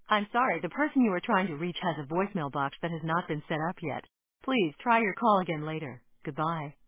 I'm sorry, the person you are trying to reach has a voicemail box that has not been set up yet. Please try your call again later. Goodbye.